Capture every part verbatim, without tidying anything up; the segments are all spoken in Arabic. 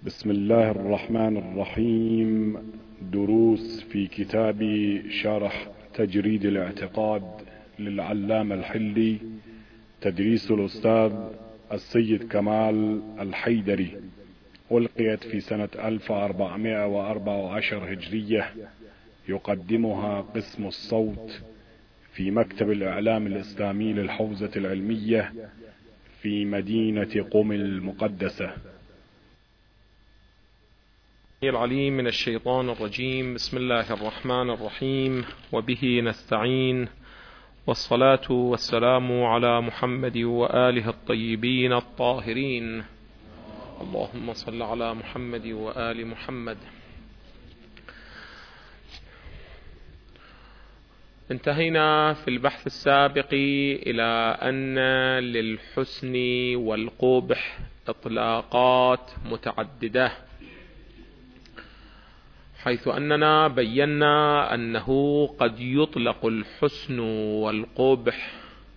بسم الله الرحمن الرحيم. دروس في كتاب شرح تجريد الاعتقاد للعلامة الحلي، تدريس الأستاذ السيد كمال الحيدري، ألقيت في سنة ألف وأربعمائة وأربعة عشر هجرية. يقدمها قسم الصوت في مكتب الإعلام الإسلامي للحوزة العلمية في مدينة قم المقدسة. العليم من الشيطان الرجيم. بسم الله الرحمن الرحيم، وبه نستعين، والصلاة والسلام على محمد وآله الطيبين الطاهرين. اللهم صل على محمد وآل محمد. انتهينا في البحث السابق إلى أن للحسن والقبح إطلاقات متعددة، حيث أننا بينا أنه قد يطلق الحسن والقبح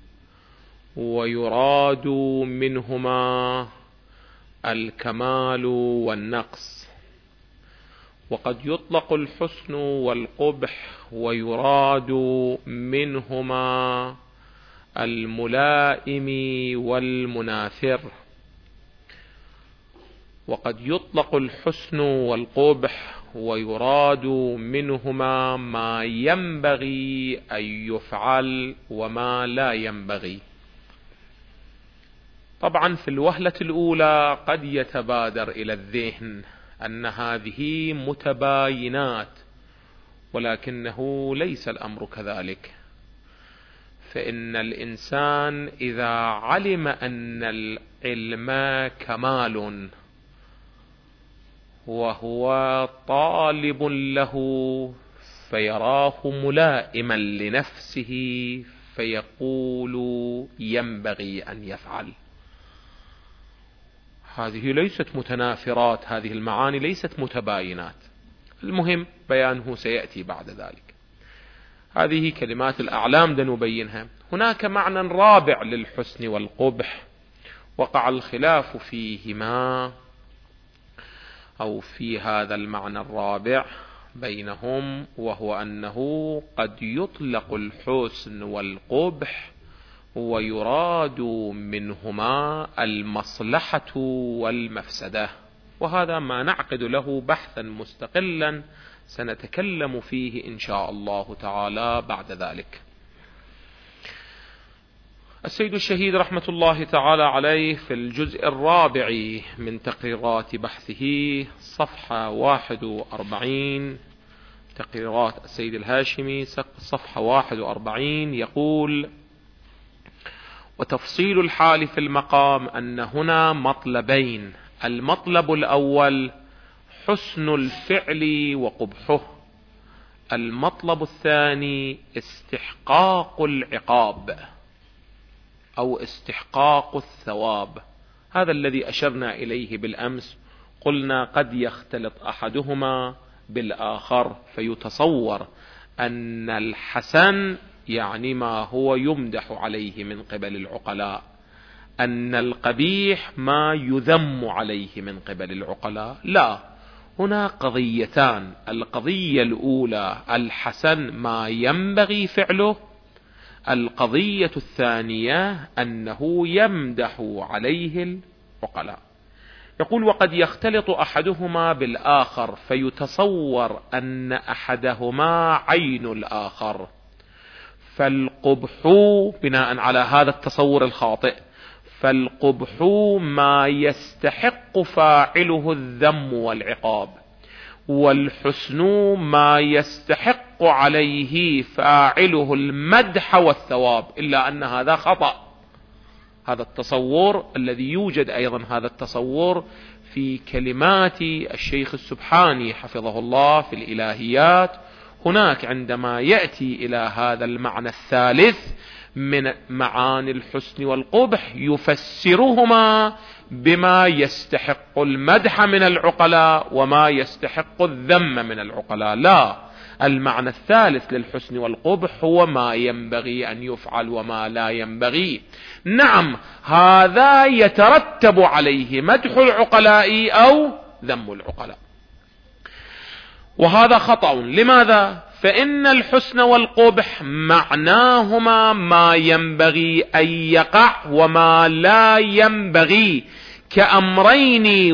ويراد منهما الكمال والنقص، وقد يطلق الحسن والقبح ويراد منهما الملائم والمنافر، وقد يطلق الحسن والقبح ويراد منهما ما ينبغي أن يفعل وما لا ينبغي. طبعا في الوهلة الأولى قد يتبادر إلى الذهن أن هذه متباينات، ولكنه ليس الأمر كذلك، فإن الإنسان إذا علم أن العلم كمال وهو طالب له فيراه ملائما لنفسه فيقول ينبغي أن يفعل. هذه ليست متنافرات، هذه المعاني ليست متباينات، المهم بيانه سيأتي بعد ذلك. هذه كلمات الأعلام دنبينها. هناك معنى رابع للحسن والقبح وقع الخلاف فيهما، أو في هذا المعنى الرابع بينهم، وهو أنه قد يطلق الحسن والقبح ويراد منهما المصلحة والمفسدة، وهذا ما نعقد له بحثا مستقلا سنتكلم فيه إن شاء الله تعالى بعد ذلك. السيد الشهيد رحمة الله تعالى عليه في الجزء الرابع من تقريرات بحثه صفحة واحد وأربعين، تقريرات السيد الهاشمي صفحة واحد وأربعين، يقول: وتفصيل الحال في المقام أن هنا مطلبين: المطلب الأول حسن الفعل وقبحه، المطلب الثاني استحقاق العقاب أو استحقاق الثواب. هذا الذي أشرنا إليه بالأمس، قلنا قد يختلط أحدهما بالآخر فيتصور أن الحسن يعني ما هو يمدح عليه من قبل العقلاء، أن القبيح ما يذم عليه من قبل العقلاء. لا، هنا قضيتان: القضية الأولى الحسن ما ينبغي فعله، القضية الثانية أنه يمدح عليه العقلاء. يقول: وقد يختلط أحدهما بالآخر فيتصور أن أحدهما عين الآخر، فالقبح بناء على هذا التصور الخاطئ فالقبح ما يستحق فاعله الذم والعقاب، والحسن ما يستحق عليه فاعله المدح والثواب، إلا أن هذا خطأ. هذا التصور الذي يوجد أيضا هذا التصور في كلمات الشيخ السبحاني حفظه الله في الإلهيات. هناك عندما يأتي إلى هذا المعنى الثالث من معاني الحسن والقبح يفسرهما بما يستحق المدح من العقلاء وما يستحق الذم من العقلاء. لا، المعنى الثالث للحسن والقبح هو ما ينبغي أن يفعل وما لا ينبغي. نعم، هذا يترتب عليه مدح العقلاء أو ذم العقلاء. وهذا خطأ. لماذا؟ فإن الحسن والقبح معناهما ما ينبغي أن يقع وما لا ينبغي، كأمرين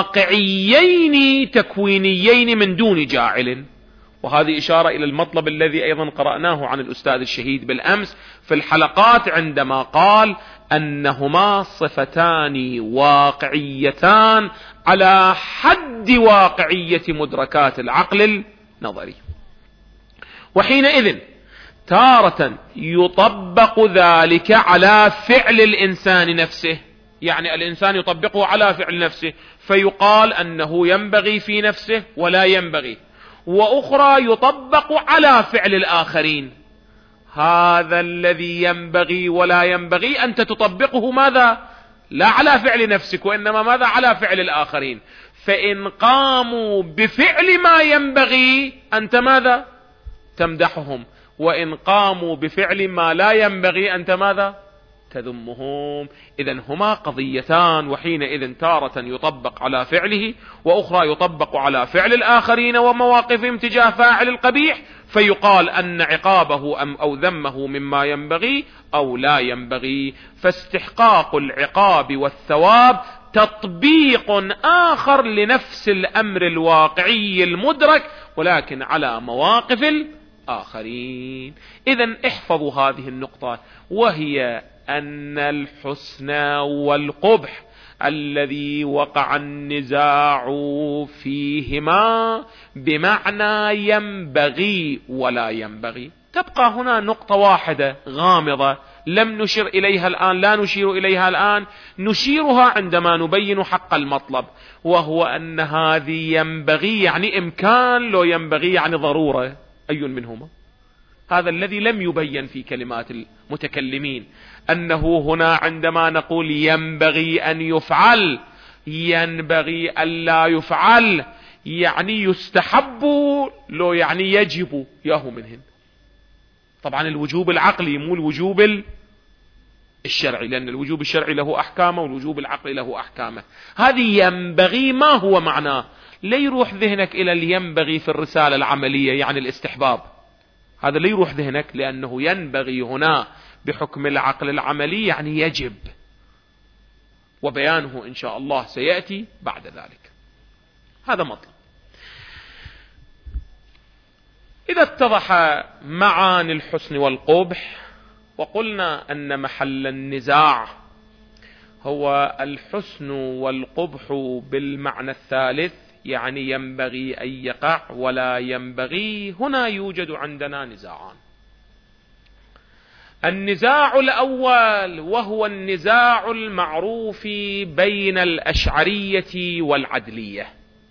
واقعيين تكوينيين من دون جاعل. وهذه إشارة إلى المطلب الذي أيضا قرأناه عن الأستاذ الشهيد بالأمس في الحلقات، عندما قال أنهما صفتان واقعيتان على حد واقعية مدركات العقل النظري. وحينئذ تارة يطبق ذلك على فعل الإنسان نفسه، يعني الإنسان يطبقه على فعل نفسه فيقال أنه ينبغي في نفسه ولا ينبغي، وأخرى يطبق على فعل الآخرين. هذا الذي ينبغي ولا ينبغي أنت تطبقه ماذا؟ لا على فعل نفسك، وإنما ماذا؟ على فعل الآخرين. فإن قاموا بفعل ما ينبغي أنت ماذا؟ تمدحهم، وإن قاموا بفعل ما لا ينبغي أنت ماذا؟ تذمهم. إذن هما قضيتان، وحينئذ تارة يطبق على فعله وأخرى يطبق على فعل الآخرين ومواقفهم تجاه فاعل القبيح، فيقال أن عقابه أم أو ذمه مما ينبغي أو لا ينبغي. فاستحقاق العقاب والثواب تطبيق آخر لنفس الأمر الواقعي المدرك، ولكن على مواقف الآخرين. إذن احفظوا هذه النقطة، وهي أن الحسن والقبح الذي وقع النزاع فيهما بمعنى ينبغي ولا ينبغي. تبقى هنا نقطة واحدة غامضة لم نشر إليها الآن، لا نشير إليها الآن، نشيرها عندما نبين حق المطلب، وهو أن هذه ينبغي يعني إمكان، لو ينبغي يعني ضرورة. أي منهما؟ هذا الذي لم يبين في كلمات المتكلمين، أنه هنا عندما نقول ينبغي أن يفعل، ينبغي أن لا يفعل، يعني يستحب لو يعني يجب، ياهو منهن. طبعا الوجوب العقلي مو الوجوب الشرعي، لأن الوجوب الشرعي له أحكامه والوجوب العقلي له أحكامه. هذه ينبغي ما هو معناه؟ لا يروح ذهنك إلى الينبغي في الرسالة العملية يعني الاستحباب، هذا لا يروح ذهنك، لأنه ينبغي هنا بحكم العقل العملي يعني يجب، وبيانه إن شاء الله سيأتي بعد ذلك. هذا مطلب. إذا اتضح معاني الحسن والقبح، وقلنا أن محل النزاع هو الحسن والقبح بالمعنى الثالث، يعني ينبغي أن يقع ولا ينبغي، هنا يوجد عندنا نزاعان. النزاع الأول وهو النزاع المعروف بين الأشعرية والعدلية.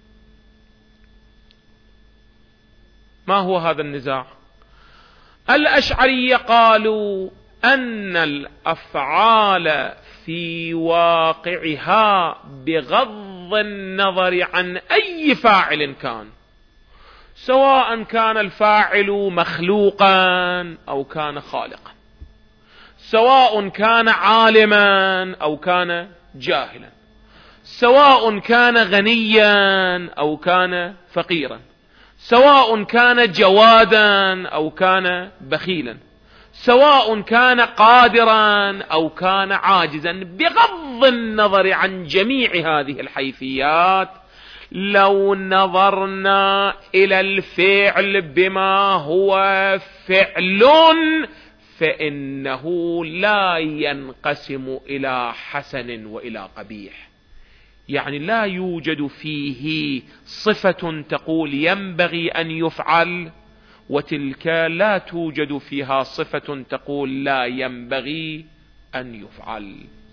ما هو هذا النزاع؟ الأشعرية قالوا أن الأفعال في واقعها بغض النظر عن أي فاعل كان، سواء كان الفاعل مخلوقا أو كان خالقا، سواء كان عالما أو كان جاهلا، سواء كان غنيا أو كان فقيرا، سواء كان جوادا أو كان بخيلا، سواء كان قادرا أو كان عاجزا، بغض النظر عن جميع هذه الحيثيات، لو نظرنا إلى الفعل بما هو فعل فإنه لا ينقسم إلى حسن وإلى قبيح. يعني لا يوجد فيه صفة تقول ينبغي أن يفعل، وتلك لا توجد فيها صفة تقول لا ينبغي أن يفعل.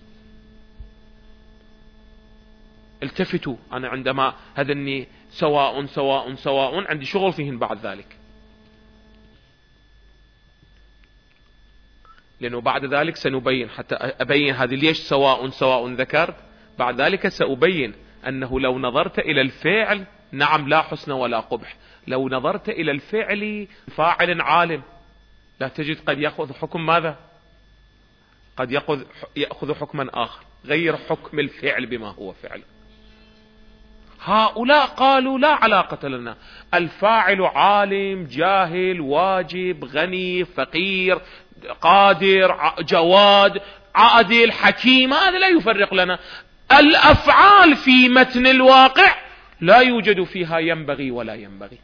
التفتوا، أنا عندما هذني سواء سواء سواء عندي شغل فيهن بعد ذلك، لأنه بعد ذلك سنبين، حتى أبين هذه ليش سواء سواء ذكرت، بعد ذلك سأبين أنه لو نظرت إلى الفعل نعم لا حسن ولا قبح، لو نظرت إلى الفعل فاعل عالم لا تجد قد يأخذ حكم ماذا؟ قد يأخذ يأخذ حكما آخر غير حكم الفعل بما هو فعل. هؤلاء قالوا لا علاقة لنا، الفاعل عالم جاهل واجب غني فقير قادر جواد عادل حكيم، هذا لا يفرق لنا. الأفعال في متن الواقع لا يوجد فيها ينبغي ولا ينبغي.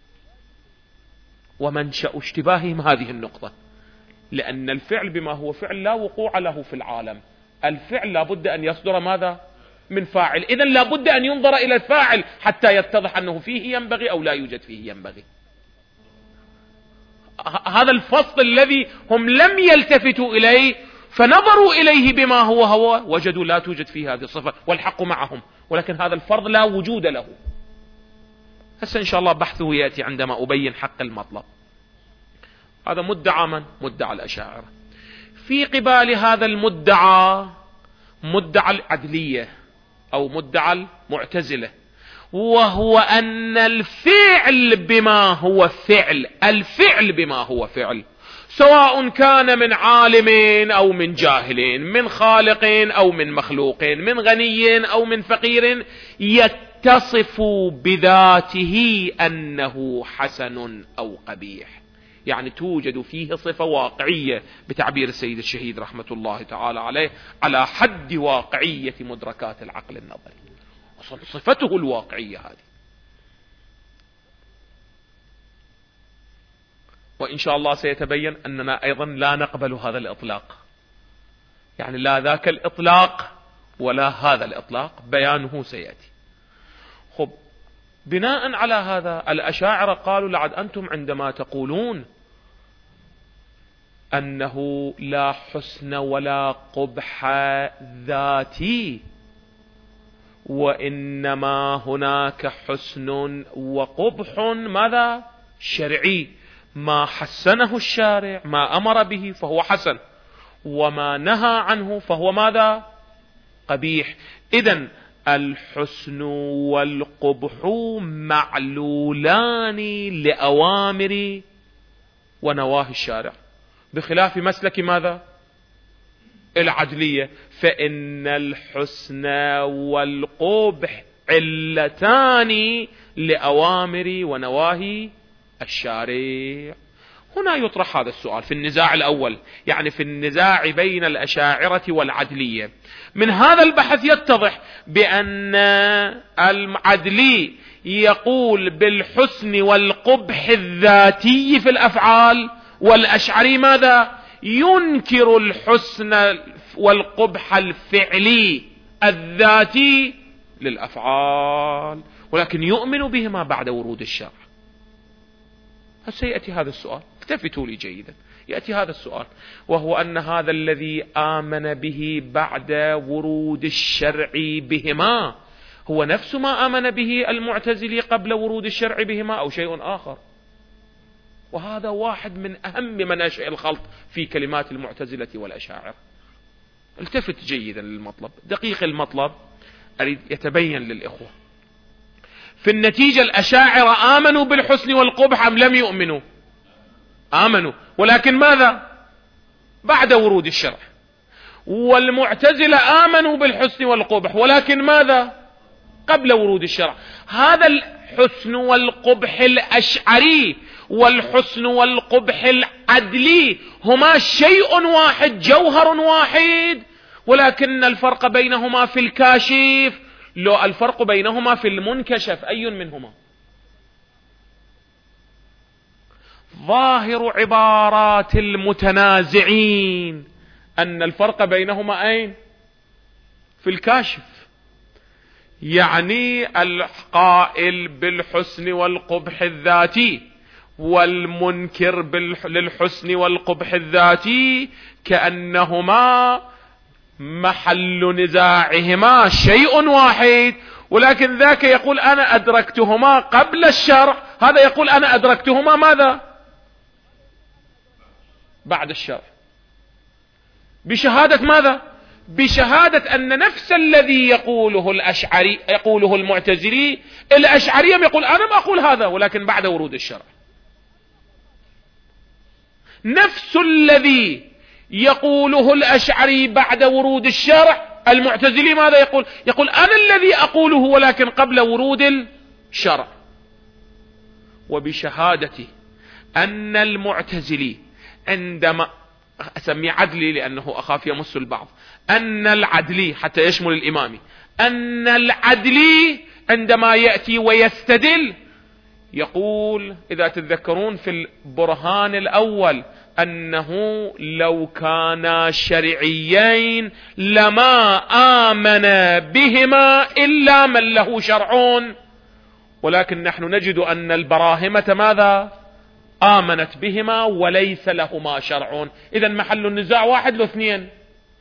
ومنشأ اشتباههم هذه النقطة، لأن الفعل بما هو فعل لا وقوع له في العالم. الفعل لابد أن يصدر ماذا؟ من فاعل. إذن لابد أن ينظر إلى الفاعل حتى يتضح أنه فيه ينبغي أو لا يوجد فيه ينبغي. هذا الفصل الذي هم لم يلتفتوا إليه، فنظروا إليه بما هو هو وجدوا لا توجد فيه هذه الصفة، والحق معهم، ولكن هذا الفرض لا وجود له. هسه إن شاء الله بحثه يأتي عندما أبين حق المطلب. هذا مدعى من؟ مدعى الأشاعرة. في قبال هذا المدعى مدعى العدلية أو مدعى المعتزلة، وهو أن الفعل بما هو فعل، الفعل بما هو فعل، سواء كان من عالم أو من جاهل، من خالق أو من مخلوق، من غني أو من فقير، يتصف بذاته أنه حسن أو قبيح. يعني توجد فيه صفة واقعية بتعبير السيد الشهيد رحمة الله تعالى عليه على حد واقعية مدركات العقل النظري، صفته الواقعية هذه. وإن شاء الله سيتبين أننا أيضا لا نقبل هذا الإطلاق، يعني لا ذاك الإطلاق ولا هذا الإطلاق، بيانه سيأتي. خب، بناء على هذا الأشاعرة قالوا لعد أنتم عندما تقولون أنه لا حسن ولا قبح ذاتي، وإنما هناك حسن وقبح ماذا؟ شرعي. ما حسنه الشارع، ما أمر به فهو حسن، وما نهى عنه فهو ماذا؟ قبيح. إذن الحسن والقبح معلولان لأوامر ونواهي الشارع، بخلاف مسلك ماذا؟ العدلية، فإن الحسن والقبح علتان لأوامر ونواهي الشارع. هنا يطرح هذا السؤال في النزاع الأول، يعني في النزاع بين الأشاعرة والعدلية. من هذا البحث يتضح بأن العدلي يقول بالحسن والقبح الذاتي في الأفعال، والأشعري ماذا؟ ينكر الحسن والقبح الفعلي الذاتي للأفعال، ولكن يؤمن بهما بعد ورود الشرع. سيأتي هذا السؤال، اكتفتوا لي جيدا، يأتي هذا السؤال، وهو أن هذا الذي آمن به بعد ورود الشرع بهما هو نفس ما آمن به المعتزلي قبل ورود الشرع بهما أو شيء آخر. وهذا واحد من أهم مناشئ الخلط في كلمات المعتزلة والأشاعرة. التفت جيدا للمطلب، دقيق المطلب، أريد يتبين للإخوة. في النتيجة الأشاعرة آمنوا بالحسن والقبح أم لم يؤمنوا؟ آمنوا، ولكن ماذا؟ بعد ورود الشرع. والمعتزلة آمنوا بالحسن والقبح، ولكن ماذا؟ قبل ورود الشرع. هذا الحسن والقبح الأشعري والحسن والقبح العدلي هما شيء واحد، جوهر واحد، ولكن الفرق بينهما في الكاشف، لو الفرق بينهما في المنكشف. أي منهما؟ ظاهر عبارات المتنازعين أن الفرق بينهما أين؟ في الكاشف. يعني القائل بالحسن والقبح الذاتي والمنكر للحسن والقبح الذاتي كأنهما محل نزاعهما شيء واحد، ولكن ذاك يقول أنا أدركتهما قبل الشرع، هذا يقول أنا أدركتهما ماذا؟ بعد الشرع. بشهادة ماذا؟ بشهادة أن نفس الذي يقوله الأشعري يقوله المعتزلي، الأشعري يقول أنا ما أقول هذا، ولكن بعد ورود الشرع. نفس الذي يقوله الأشعري بعد ورود الشرع المعتزلي ماذا يقول؟ يقول أنا الذي أقوله ولكن قبل ورود الشرع. وبشهادتي أن المعتزلي عندما أسميه عدلي لأنه أخاف يمس البعض، أن العدلي حتى يشمل الإمامي، أن العدلي عندما يأتي ويستدل يقول، إذا تتذكرون في البرهان الأول، أنه لو كانا شرعيين لما آمن بهما إلا من له شرعون، ولكن نحن نجد أن البراهمة ماذا؟ آمنت بهما وليس لهما شرعون. إذا محل النزاع واحد لو اثنين.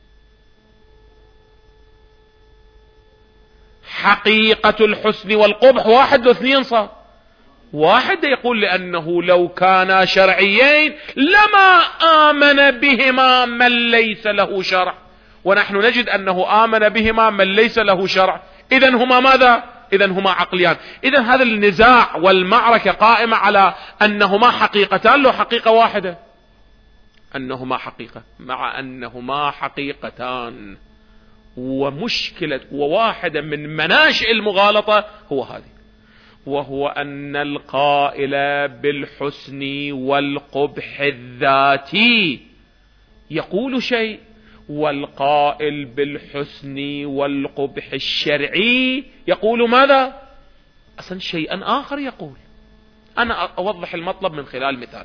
حقيقة الحسن والقبح واحد لو اثنين صار واحد. يقول لأنه لو كانا شرعيين لما آمن بهما من ليس له شرع، ونحن نجد أنه آمن بهما من ليس له شرع. إذن هما ماذا؟ إذن هما عقليان. إذن هذا النزاع والمعركة قائمة على أنهما حقيقتان لو حقيقة واحدة، أنهما حقيقة مع أنهما حقيقتان. ومشكلة وواحدة من مناشئ المغالطة هو هذه، وهو أن القائل بالحسن والقبح الذاتي يقول شيء، والقائل بالحسن والقبح الشرعي يقول ماذا؟ أصلا شيئا آخر يقول. أنا أوضح المطلب من خلال مثال.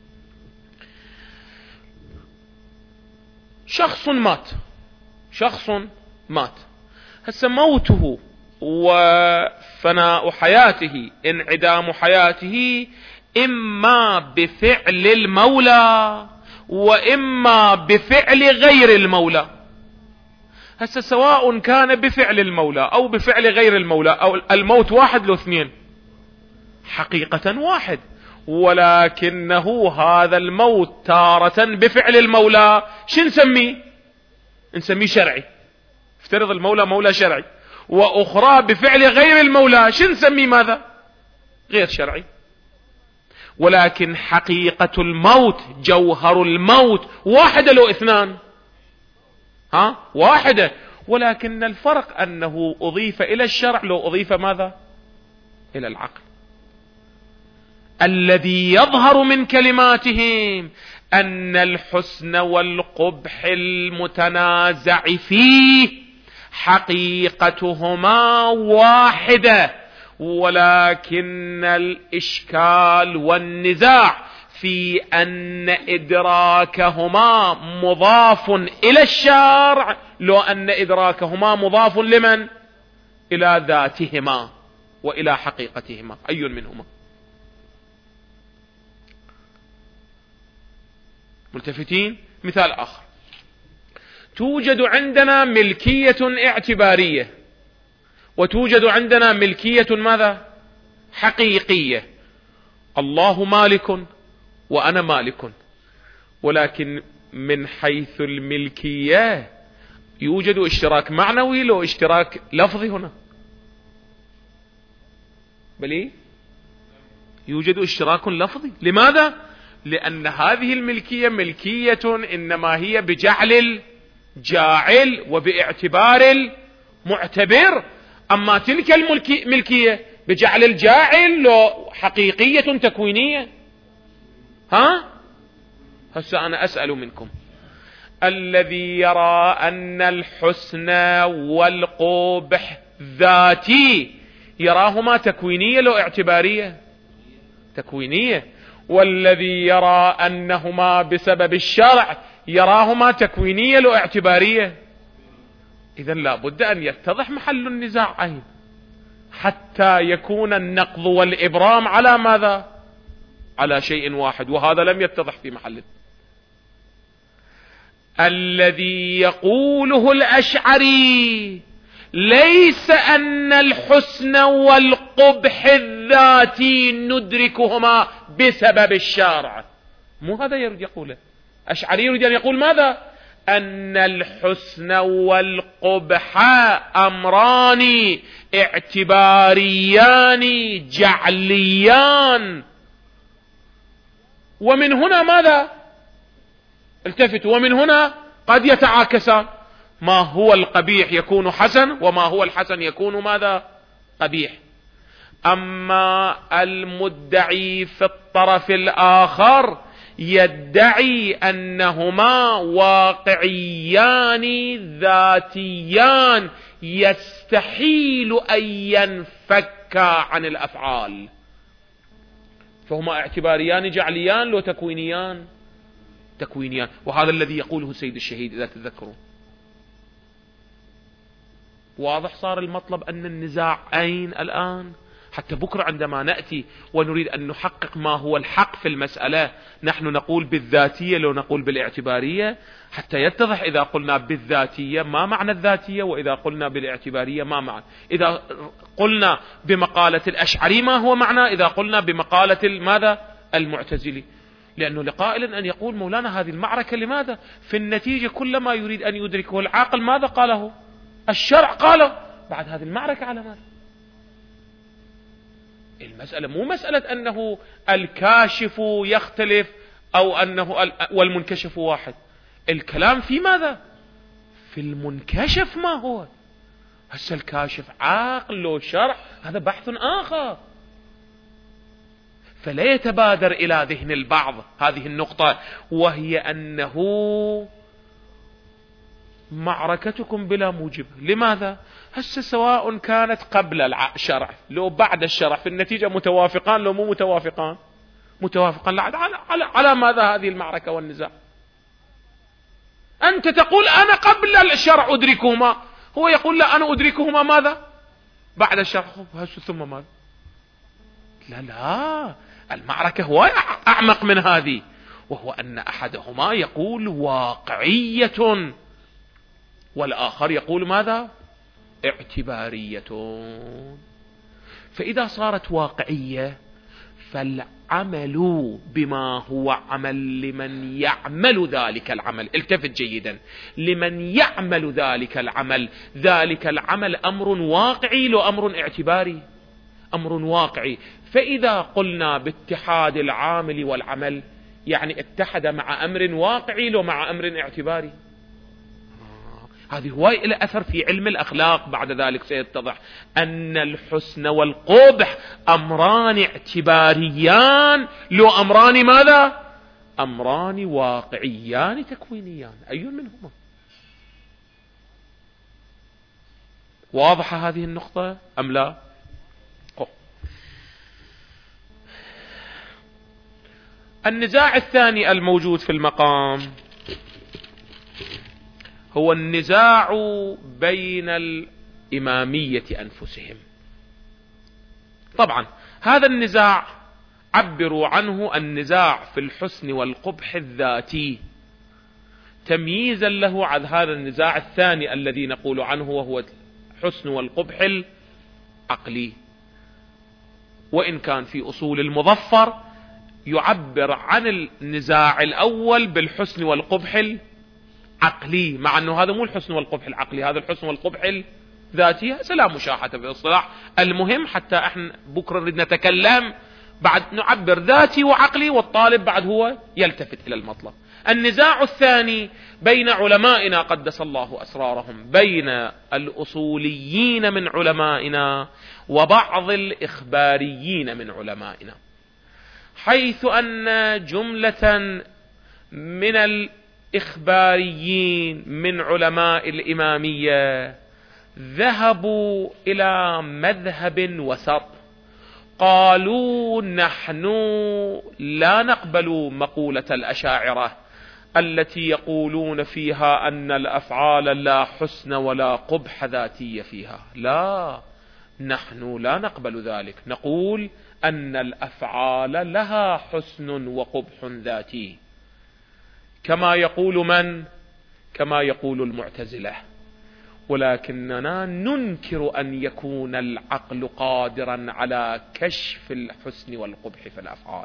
شخص مات، شخص مات، هسه موته وفناء حياته، انعدام حياته، إما بفعل المولى وإما بفعل غير المولى. هسه سواء كان بفعل المولى أو بفعل غير المولى، أو الموت واحد لو اثنين، حقيقة واحد، ولكنه هذا الموت تارة بفعل المولى شو نسميه؟ نسميه شرعي. افترض المولى مولى شرعي، وأخرى بفعل غير المولى شو نسميه؟ ماذا؟ غير شرعي. ولكن حقيقة الموت، جوهر الموت واحدة لو اثنان؟ ها؟ واحدة، ولكن الفرق أنه أضيف إلى الشرع لو أضيف ماذا؟ إلى العقل. الذي يظهر من كلماتهم أن الحسن والقبح المتنازع فيه حقيقتهما واحدة، ولكن الإشكال والنزاع في أن إدراكهما مضاف إلى الشرع، لو أن إدراكهما مضاف لمن؟ إلى ذاتهما وإلى حقيقتهما. أي منهما؟ ملتفتين؟ مثال آخر، توجد عندنا ملكية اعتبارية، وتوجد عندنا ملكية ماذا؟ حقيقية. الله مالك وأنا مالك، ولكن من حيث الملكية يوجد اشتراك معنوي لو اشتراك لفظي هنا؟ بل يوجد اشتراك لفظي. لماذا؟ لأن هذه الملكية ملكية إنما هي بجعل الجاعل وباعتبار المعتبر، أما تلك الملكية بجعل الجاعل لو حقيقية تكوينية. ها؟ هسه أنا أسأل منكم، الذي يرى أن الحسن والقبح ذاتي يراهما تكوينية لو اعتبارية؟ تكوينية. والذي يرى أنهما بسبب الشرع يراهما تكوينية لو اعتبارية؟ إذن لا بد أن يتضح محل النزاع أين، حتى يكون النقض والإبرام على ماذا؟ على شيء واحد، وهذا لم يتضح في محله. الذي يقوله الأشعري ليس أن الحسن والقبح الذاتي ندركهما بسبب الشارع، مو هذا يريد يقوله. أشعري يريد أن يقول ماذا؟ أن الحسن والقبح أمران اعتباريان جعليان. ومن هنا ماذا؟ التفتوا، ومن هنا قد يتعاكسان، ما هو القبيح يكون حسن، وما هو الحسن يكون ماذا؟ قبيح. أما المدعي في الطرف الآخر يدعي أنهما واقعيان ذاتيان يستحيل أن ينفكا عن الأفعال، فهما اعتباريان جعليان لو تكوينيان؟ تكوينيان. وهذا الذي يقوله سيد الشهيد إذا تذكروا. واضح صار المطلب أن النزاع أين الآن؟ حتى بكرة عندما نأتي ونريد أن نحقق ما هو الحق في المسألة، نحن نقول بالذاتية لو نقول بالاعتبارية، حتى يتضح إذا قلنا بالذاتية ما معنى الذاتية، وإذا قلنا بالاعتبارية ما معنى. إذا قلنا بمقالة الأشعري ما هو معنى، إذا قلنا بمقالة ماذا؟ المعتزلي. لأنه لقائل أن يقول مولانا هذه المعركة لماذا؟ في النتيجة كل ما يريد أن يدركه العاقل ماذا قاله؟ الشرع قاله. بعد هذه المعركة على ماذا؟ المسألة مو مسألة أنه الكاشف يختلف أو أنه والمنكشف واحد. الكلام في ماذا؟ في المنكشف ما هو. هسه الكاشف عاقل لو شرع هذا بحث آخر. فلا يتبادر إلى ذهن البعض هذه النقطة، وهي أنه معركتكم بلا موجب. لماذا؟ هسه سواء كانت قبل الشرع لو بعد الشرع في النتيجة متوافقان لو مو متوافقان؟ متوافقان. على, على, على ماذا هذه المعركة والنزاع؟ أنت تقول أنا قبل الشرع أدركهما، هو يقول لا أنا أدركهما ماذا؟ بعد الشرع. ثم ماذا؟ لا لا، المعركة هو أعمق من هذه، وهو أن أحدهما يقول واقعية والآخر يقول ماذا؟ اعتبارية. فإذا صارت واقعية فالعمل بما هو عمل لمن يعمل ذلك العمل، التفت جيدا، لمن يعمل ذلك العمل، ذلك العمل أمر واقعي لو أمر اعتباري؟ أمر واقعي. فإذا قلنا باتحاد العامل والعمل يعني اتحد مع أمر واقعي لو مع أمر اعتباري. هذه هواي إلى أثر في علم الأخلاق. بعد ذلك سيتضح أن الحسن والقبح أمران اعتباريان لو أمران ماذا؟ أمران واقعيان تكوينيان. أي منهما؟ واضحة هذه النقطة أم لا؟ النزاع الثاني الموجود في المقام هو النزاع بين الإمامية أنفسهم. طبعا هذا النزاع عبروا عنه النزاع في الحسن والقبح الذاتي، تمييزا له عن هذا النزاع الثاني الذي نقول عنه وهو الحسن والقبح العقلي. وإن كان في أصول المظفر يعبر عن النزاع الأول بالحسن والقبح العقلي، مع أنه هذا مو الحسن والقبح العقلي، هذا الحسن والقبح الذاتي. لا مشاحة في الاصطلاح. المهم حتى احنا بكرة نريد نتكلم بعد نعبر ذاتي وعقلي، والطالب بعد هو يلتفت إلى المطلب. النزاع الثاني بين علمائنا قدس الله أسرارهم، بين الأصوليين من علمائنا وبعض الإخباريين من علمائنا، حيث أن جملة من الإخباريين من علماء الإمامية ذهبوا إلى مذهب وسط، قالوا نحن لا نقبل مقولة الأشاعرة التي يقولون فيها أن الأفعال لا حسن ولا قبح ذاتية فيها. لا، نحن لا نقبل ذلك، نقول أن الأفعال لها حسن وقبح ذاتي، كما يقول من؟ كما يقول المعتزلة. ولكننا ننكر أن يكون العقل قادرا على كشف الحسن والقبح في الأفعال.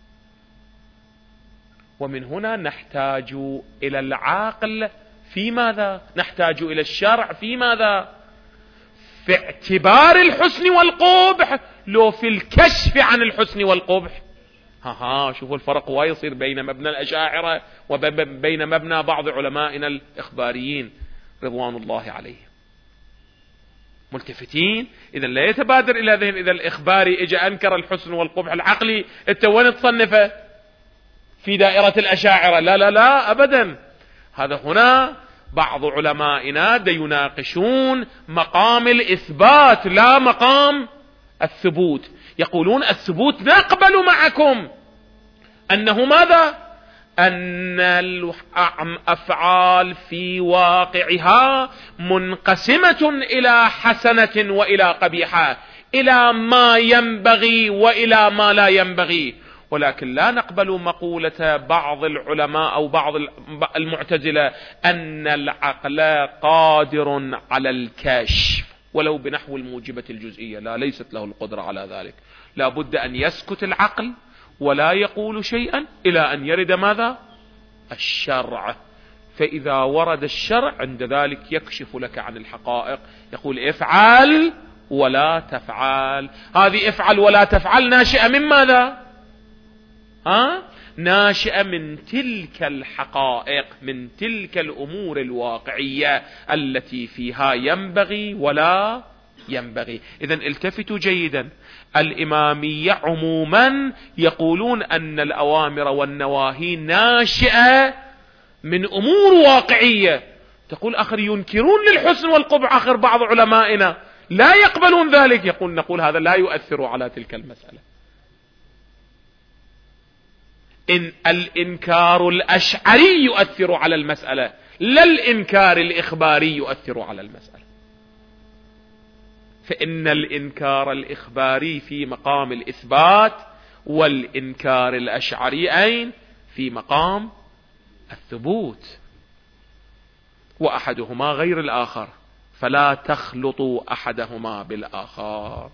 ومن هنا نحتاج إلى العقل في ماذا؟ نحتاج إلى الشرع في ماذا؟ في اعتبار الحسن والقبح لو في الكشف عن الحسن والقبح. ها ها شوفوا الفرق هو يصير بين مبنى الأشاعرة وبين مبنى بعض علمائنا الإخباريين. رضوان الله عليه. ملتفتين؟ إذا لا يتبادر إلى ذهن إذا الإخباري إجا أنكر الحسن والقبح العقلي أنت وين تصنفه؟ في دائرة الأشاعرة؟ لا لا لا أبدا. هذا هنا بعض علمائنا يناقشون مقام الإثبات لا مقام الثبوت. يقولون الثبوت نقبل معكم أنه ماذا؟ أن الأفعال في واقعها منقسمة إلى حسنة وإلى قبيحة، إلى ما ينبغي وإلى ما لا ينبغي، ولكن لا نقبل مقولة بعض العلماء أو بعض المعتزلة أن العقل قادر على الكشف ولو بنحو الموجبة الجزئية. لا، ليست له القدرة على ذلك. لا بد أن يسكت العقل ولا يقول شيئا إلى أن يرد ماذا؟ الشرع. فإذا ورد الشرع عند ذلك يكشف لك عن الحقائق، يقول افعل ولا تفعل. هذه افعل ولا تفعل ناشئة من ماذا؟ ها؟ ناشئة من تلك الحقائق، من تلك الأمور الواقعية التي فيها ينبغي ولا ينبغي. إذن التفتوا جيدا، الإمامية عموما يقولون أن الأوامر والنواهي ناشئة من أمور واقعية. تقول آخر ينكرون للحسن والقبح، آخر بعض علمائنا لا يقبلون ذلك. يقول نقول هذا لا يؤثر على تلك المسألة. إن الإنكار الأشعري يؤثر على المسألة، لا الإنكار الإخباري يؤثر على المسألة. فإن الإنكار الإخباري في مقام الإثبات، والإنكار الأشعري أين؟ في مقام الثبوت، وأحدهما غير الآخر، فلا تخلطوا أحدهما بالآخر.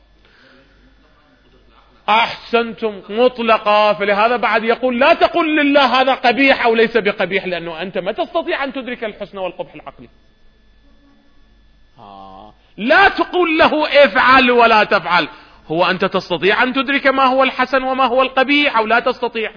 أحسنتم، مطلقة. فلهذا بعد يقول لا تقل لله هذا قبيح أو ليس بقبيح، لأنه أنت ما تستطيع أن تدرك الحسن والقبح العقلي. آه. لا تقول له افعل ولا تفعل، هو أنت تستطيع أن تدرك ما هو الحسن وما هو القبيح أو لا تستطيع؟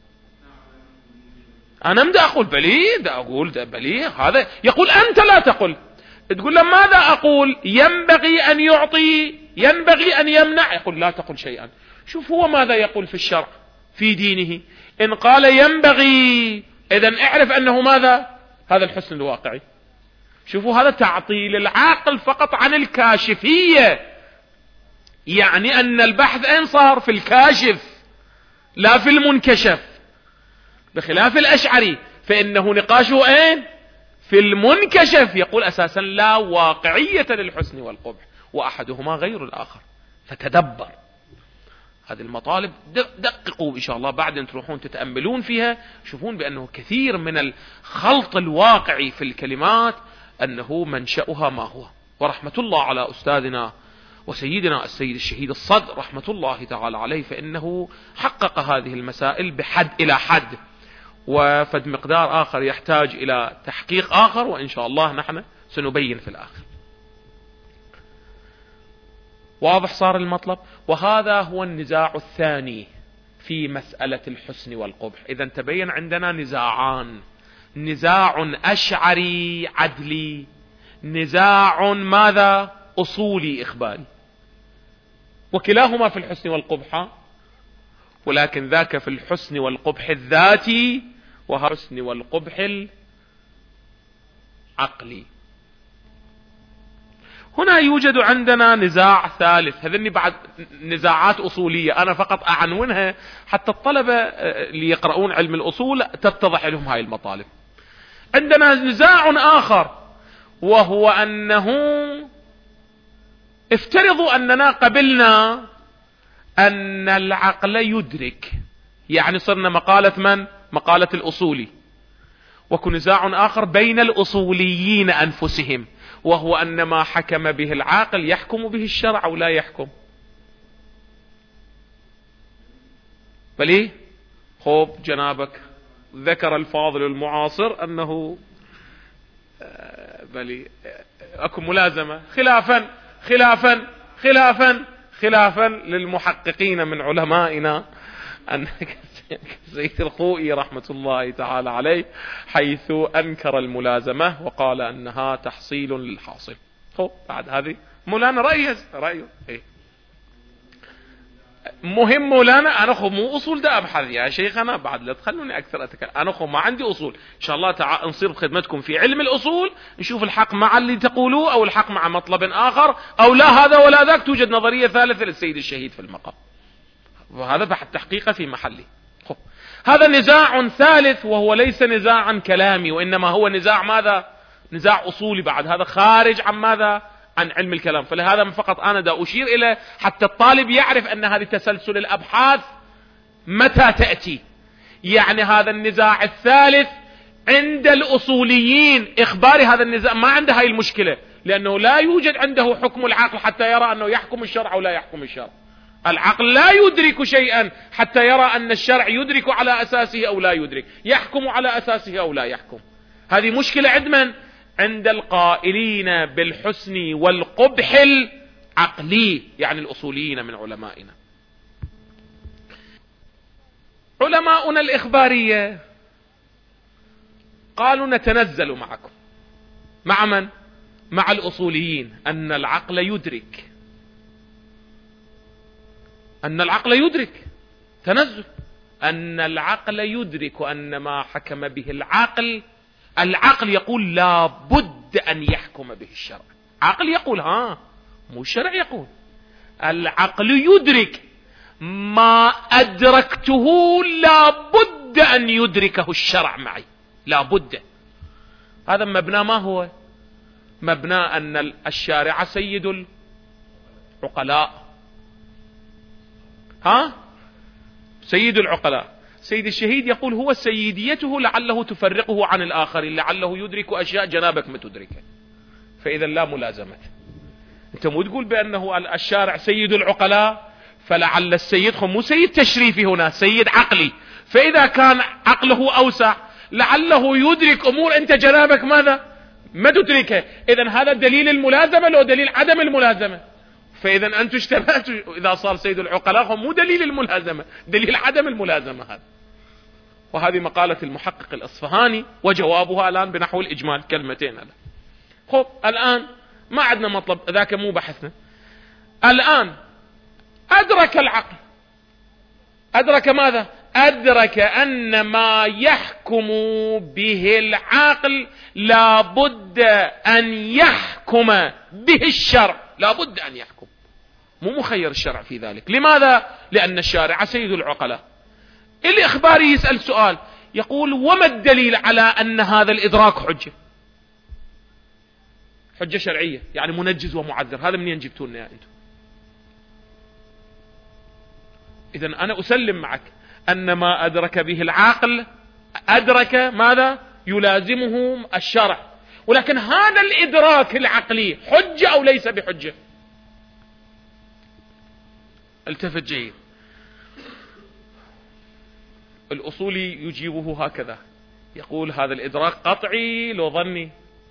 أنا مدى أقول بلي، دا أقول دا بلي. هذا يقول أنت لا تقل. تقول له ماذا أقول؟ ينبغي أن يعطي، ينبغي أن يمنع. يقول لا تقل شيئا. شوف هو ماذا يقول في الشرع في دينه. إن قال ينبغي، إذن اعرف أنه ماذا؟ هذا الحسن الواقعي. شوفوا هذا تعطيل العقل فقط عن الكاشفية، يعني أن البحث أين صار؟ في الكاشف لا في المنكشف، بخلاف الأشعري فإنه نقاشه أين؟ في المنكشف. يقول أساسا لا واقعية للحسن والقبح، وأحدهما غير الآخر. فتدبر هذه المطالب، دققوا إن شاء الله بعد تروحون تتأملون فيها، شوفون بأنه كثير من الخلط الواقعي في الكلمات أنه منشأها ما هو. ورحمة الله على أستاذنا وسيدنا السيد الشهيد الصدر رحمة الله تعالى عليه، فإنه حقق هذه المسائل بحد إلى حد، وفد مقدار آخر يحتاج إلى تحقيق آخر، وإن شاء الله نحن سنبين في الآخر. واضح صار المطلب؟ وهذا هو النزاع الثاني في مسألة الحسن والقبح. إذا تبين عندنا نزاعان، نزاع أشعري عدلي، نزاع ماذا؟ أصولي إخباري، وكلاهما في الحسن والقبح، ولكن ذاك في الحسن والقبح الذاتي، وهذا الحسن والقبح العقلي. هنا يوجد عندنا نزاع ثالث، هذني بعد نزاعات أصولية أنا فقط أعنونها حتى الطلبة اللي يقرؤون علم الأصول تتضح لهم هاي المطالب. عندنا نزاع آخر، وهو أنه افترضوا أننا قبلنا أن العقل يدرك، يعني صرنا مقالة من؟ مقالة الأصولي. وكن نزاع آخر بين الأصوليين أنفسهم، وهو أن ما حكم به العاقل يحكم به الشرع أو لا يحكم. بلي خوب جنابك ذكر الفاضل المعاصر أنه بلي أكو ملازمة خلافا خلافا خلافا خلافا للمحققين من علمائنا أن سيد الخوئي رحمة الله تعالى عليه، حيث أنكر الملازمة وقال أنها تحصيل للحاصل. هو بعد هذه مولانا رأيه رأيه إيه؟ مهم مولانا أنا خو مو أصول ده أبحث يا شيخ، أنا بعد لا تخلوني أكثر أتكلم، أنا خو ما عندي أصول. إن شاء الله تعالى نصير بخدمتكم في علم الأصول، نشوف الحق مع اللي تقولوه أو الحق مع مطلب آخر، أو لا هذا ولا ذاك، توجد نظرية ثالثة للسيد الشهيد في المقام، وهذا بحث تحقيقه في محله. هذا نزاع ثالث، وهو ليس نزاعا كلامي، وإنما هو نزاع ماذا؟ نزاع أصولي. بعد هذا خارج عن ماذا؟ عن علم الكلام. فلهذا فقط أنا دا أشير إلى حتى الطالب يعرف أن هذه تسلسل الأبحاث متى تأتي. يعني هذا النزاع الثالث عند الأصوليين إخباري، هذا النزاع ما عنده هاي المشكلة، لأنه لا يوجد عنده حكم العقل حتى يرى أنه يحكم الشرع أو لا يحكم الشرع. العقل لا يدرك شيئا حتى يرى أن الشرع يدرك على أساسه أو لا يدرك، يحكم على أساسه أو لا يحكم. هذه مشكلة عند من؟ عند القائلين بالحسن والقبح العقلي، يعني الأصوليين من علمائنا. علماؤنا الإخبارية قالوا نتنزل معكم. مع من؟ مع الأصوليين، أن العقل يدرك، أن العقل يدرك تنزل، أن العقل يدرك أن ما حكم به العقل، العقل يقول لا بد أن يحكم به الشرع. عقل يقول، ها مو الشرع يقول. العقل يدرك ما أدركته لا بد أن يدركه الشرع معي، لا بد. هذا مبنى ما هو؟ مبنى أن الشارع سيد العقلاء، ها سيد العقلاء. سيد الشهيد يقول هو سيديته لعله تفرقه عن الآخرين، لعله يدرك أشياء جنابك ما تدركه، فإذا لا ملازمة. أنت مو تقول بأنه الشارع سيد العقلاء، فلعل السيد خم مو سيد تشريفي هنا، سيد عقلي، فإذا كان عقله أوسع لعله يدرك أمور أنت جنابك ماذا ما تدركه. إذن هذا دليل الملازمة لو دليل عدم الملازمة. فإذا أنتم اشتبهتوا إذا صار سيد العقلاء هم مو دليل الملازمة، دليل عدم الملازمة هذا. وهذه مقالة المحقق الأصفهاني وجوابها الآن بنحو الإجمال، كلمتين هذا. خب الآن ما عندنا مطلب، ذاك مو بحثنا. الآن أدرك العقل، أدرك ماذا؟ أدرك أن ما يحكم به العقل لا بد أن يحكم به الشرع، لا بد أن يحكم، مو مخير الشرع في ذلك. لماذا؟ لأن الشارع سيد العقلاء. الإخباري يسأل سؤال يقول وما الدليل على أن هذا الإدراك حجة؟ حجة شرعية يعني منجز ومعذر، هذا منين جبتوا لنا يا أنتم؟ إذن أنا أسلم معك أن ما أدرك به العقل أدرك ماذا؟ يلازمه الشرع، ولكن هذا الإدراك العقلي حجة أو ليس بحجة؟ التفت جيد. الأصولي يجيبه هكذا، يقول هذا الإدراك قطعي لو ظني.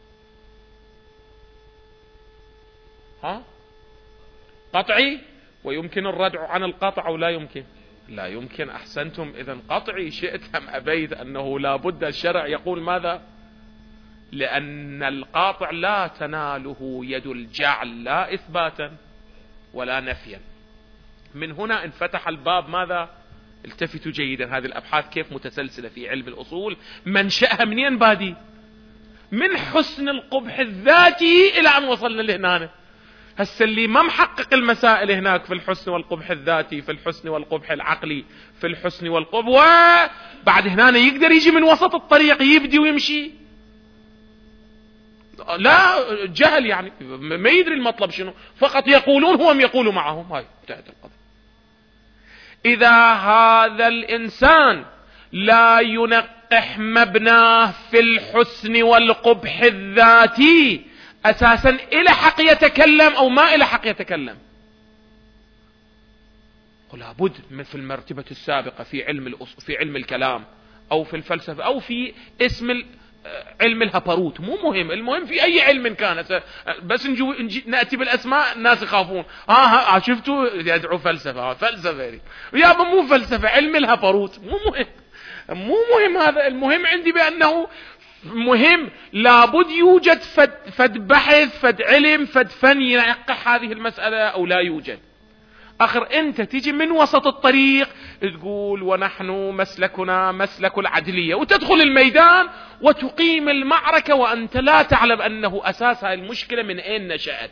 ها قطعي، ويمكن الردع عن القطع أو لا يمكن؟ لا يمكن. أحسنتم. إذن قطعي شئت أم أبيت أنه لا بد الشرع يقول ماذا؟ لأن القاطع لا تناله يد الجعل لا إثباتا ولا نفيا. من هنا انفتح الباب ماذا؟ التفتوا جيدا، هذه الأبحاث كيف متسلسلة في علم الأصول، منشأها منين بادي؟ من حسن القبح الذاتي إلى أن وصلنا لهنا. هسه اللي ما محقق المسائل هناك في الحسن والقبح الذاتي، في الحسن والقبح العقلي، في الحسن والقبح، وبعد هنا يقدر يجي من وسط الطريق يبدي ويمشي؟ لا، جهل يعني، ما يدري المطلب شنو، فقط يقولون هم يقولوا معهم. هاي انتهت القضية. إذا هذا الإنسان لا ينقح مبناه في الحسن والقبح الذاتي أساسا، إلى حق يتكلم أو ما إلى حق يتكلم؟ ولا بد في المرتبة السابقة في علم في علم الكلام أو في الفلسفة أو في اسم علم الهبروت مو مهم، المهم في اي علم كان، بس نجو ناتي بالاسماء الناس يخافون. ها ها شفتوا يدعو فلسفه، فلسفه يابا مو فلسفه، علم الهبروت مو مهم، مو مهم هذا. المهم عندي بانه مهم لابد يوجد فد, فد بحث، فد علم، فد فن ينقح هذه المسألة او لا يوجد. اخر انت تيجي من وسط الطريق تقول ونحن مسلكنا مسلك العدلية، وتدخل الميدان وتقيم المعركة وانت لا تعلم انه اساس هذه المشكلة من اين نشأت.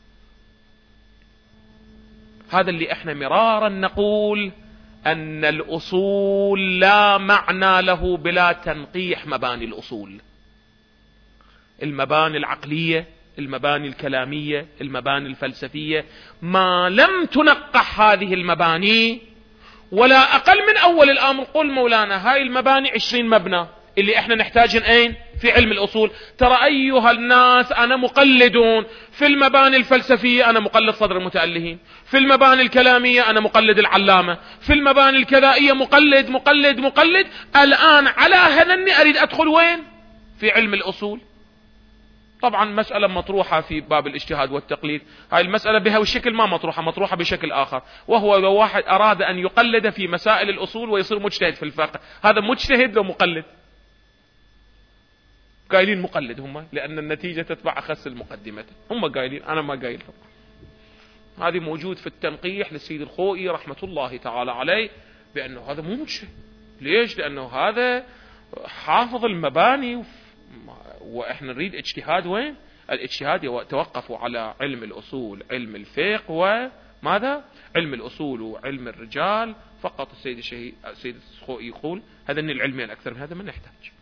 هذا اللي احنا مرارا نقول ان الاصول لا معنى له بلا تنقيح مباني الاصول، المباني العقلية، المباني الكلامية، المباني الفلسفية، ما لم تنقح هذه المباني ولا اقل من اول الامر. قل مولانا هاي المباني عشرين مبنى اللي احنا نحتاجن اين في علم الاصول. ترى ايها الناس انا مقلدون في المباني الفلسفية، انا مقلد صدر المتألهين، في المباني الكلامية انا مقلد العلامة، في المباني الكذائية مقلد مقلد مقلد. الان على هذني اريد ادخل وين في علم الاصول. طبعا مسألة مطروحة في باب الاجتهاد والتقليد، هاي المسألة بها والشكل ما مطروحة، مطروحة بشكل آخر، وهو لو واحد أراد أن يقلد في مسائل الأصول ويصير مجتهد في الفقه، هذا مجتهد لو مقلد؟ قايلين مقلد هم، لأن النتيجة تتبع أخس المقدمة، هم قايلين، أنا ما قايل. هذه موجود في التنقيح للسيد الخوئي رحمة الله تعالى عليه بأنه هذا مو مجتهد. ليش؟ لأنه هذا حافظ المباني، واحنا نريد اجتهاد. وين الاجتهاد؟ يتوقف على علم الاصول، علم الفقه، وماذا علم الاصول وعلم الرجال فقط. السيد الشهيد السيد الخوئي يقول هذين العلمين، اكثر من هذا ما نحتاج.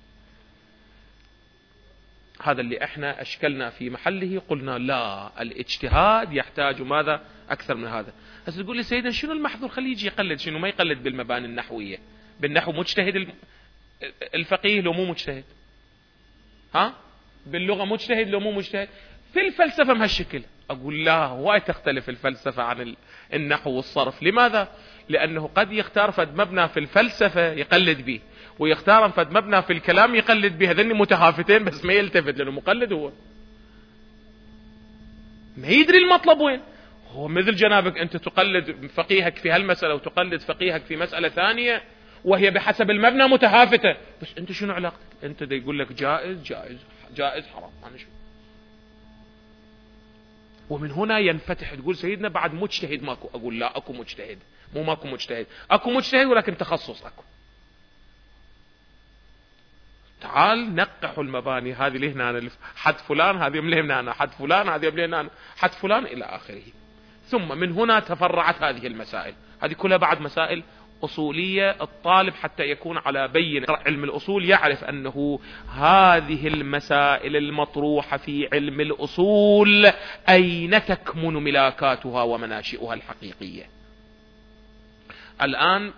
هذا اللي احنا اشكلنا في محله، قلنا لا، الاجتهاد يحتاج ماذا اكثر من هذا. هسه تقول لي سيدنا شنو المحظور؟ خليه يجي يقلد، شنو ما يقلد بالمباني النحوية؟ بالنحو مجتهد الفقيه لو مو مجتهد؟ ها باللغة مجتهد لو مو مجتهد؟ في الفلسفة بهالشكل اقول لا، وايد تختلف الفلسفة عن النحو والصرف. لماذا؟ لانه قد يختار فد مبنى في الفلسفة يقلد به، ويختار فد مبنى في الكلام يقلد به، هذني متهافتين بس ما يلتفت لانه مقلد، هو ما يدري المطلب وين. هو مثل جنابك انت تقلد فقيهك في هالمسألة وتقلد فقيهك في مسألة ثانية وهي بحسب المبنى متهافتة، بس انت شنو علاقتك؟ انت دا يقول لك جائز جائز جائز حرام، انا شو. ومن هنا ينفتح تقول سيدنا بعد مجتهد ماكو. اقول لا، اكو مجتهد، مو ماكو مجتهد، اكو مجتهد ولكن تخصص اكو. تعال نقحوا المباني هذه اللي هنا، حد فلان هذه من هنا، حد فلان هذه من هنا، حد فلان الى اخره. ثم من هنا تفرعت هذه المسائل، هذه كلها بعد مسائل أصولية. الطالب حتى يكون على بين علم الأصول يعرف أنه هذه المسائل المطروحة في علم الأصول أين تكمن ملاكاتها ومناشئها الحقيقية. الآن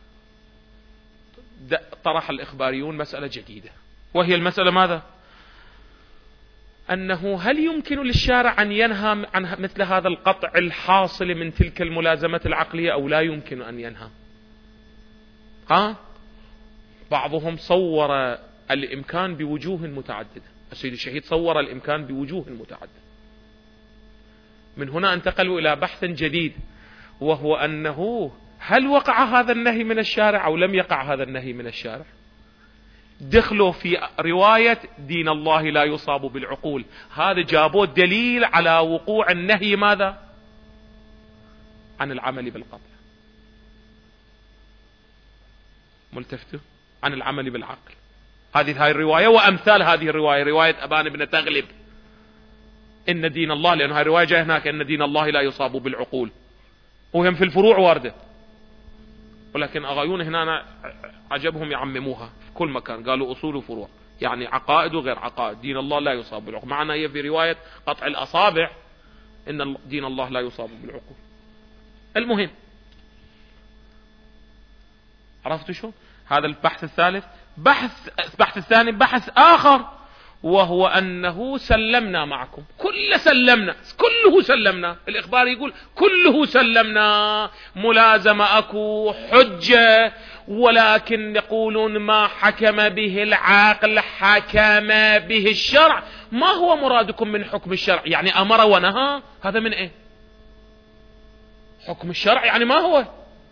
طرح الإخباريون مسألة جديدة، وهي المسألة ماذا؟ أنه هل يمكن للشارع أن ينهى عن مثل هذا القطع الحاصل من تلك الملازمات العقلية أو لا يمكن أن ينهى؟ ها؟ بعضهم صور الإمكان بوجوه متعددة، السيد الشهيد صور الإمكان بوجوه متعددة. من هنا انتقلوا إلى بحث جديد، وهو أنه هل وقع هذا النهي من الشارع أو لم يقع هذا النهي من الشارع؟ دخلوا في رواية دين الله لا يصاب بالعقول، هذا جابوا دليل على وقوع النهي ماذا؟ عن العمل بالقطع. ملتفتوا عن العمل بالعقل. هذه هاي الرواية وأمثال هذه الرواية، رواية أبان بن تغلب إن دين الله، لأن هاي الرواية جاء هناك إن دين الله لا يصاب بالعقول، وهم في الفروع واردة، ولكن أغايون هنا عجبهم يعمموها في كل مكان، قالوا أصول وفروع، يعني عقائد وغير عقائد. دين الله لا يصاب بالعقول، معنا هي في رواية قطع الأصابع إن دين الله لا يصاب بالعقول. المهم عرفتوا شو هذا البحث الثالث؟ بحث البحث الثاني بحث آخر، وهو أنه سلمنا معكم، كل سلمنا، كله سلمنا. الإخبار يقول كله سلمنا، ملازمة أكو، حجة، ولكن يقولون ما حكم به العقل حكم به الشرع. ما هو مرادكم من حكم الشرع؟ يعني أمر ونهى، هذا من إيه؟ حكم الشرع يعني ما هو؟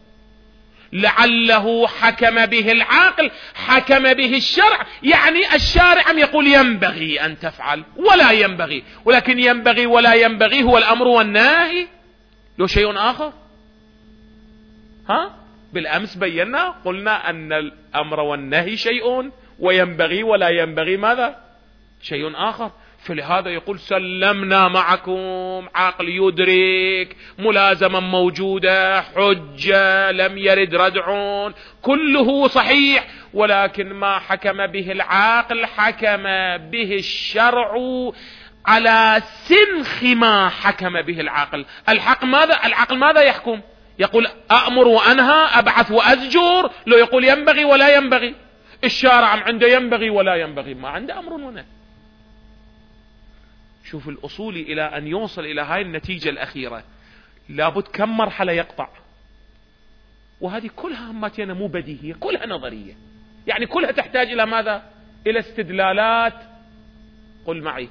لعله حكم به العقل حكم به الشرع، يعني الشارع عم يقول ينبغي أن تفعل ولا ينبغي، ولكن ينبغي ولا ينبغي هو الأمر والنهي، لو شيء آخر. ها؟ بالأمس بينا قلنا أن الأمر والنهي شيء، وينبغي ولا ينبغي ماذا؟ شيء آخر. فلهذا يقول سلمنا معكم، عقل يدرك، ملازمة موجودة، حجة، لم يرد ردع، كله صحيح، ولكن ما حكم به العقل حكم به الشرع على سنخ ما حكم به العقل. الحق ماذا؟ العقل ماذا يحكم؟ يقول أأمر وأنهى، أبعث وأزجر، لو يقول ينبغي ولا ينبغي. الشارع عنده ينبغي ولا ينبغي، ما عنده أمر ونهي. شوف الأصولي إلى أن يوصل إلى هاي النتيجة الأخيرة لابد كم مرحلة يقطع، وهذه كلها هماتنا مو بديهية، كلها نظرية، يعني كلها تحتاج إلى ماذا؟ إلى استدلالات، قل معي،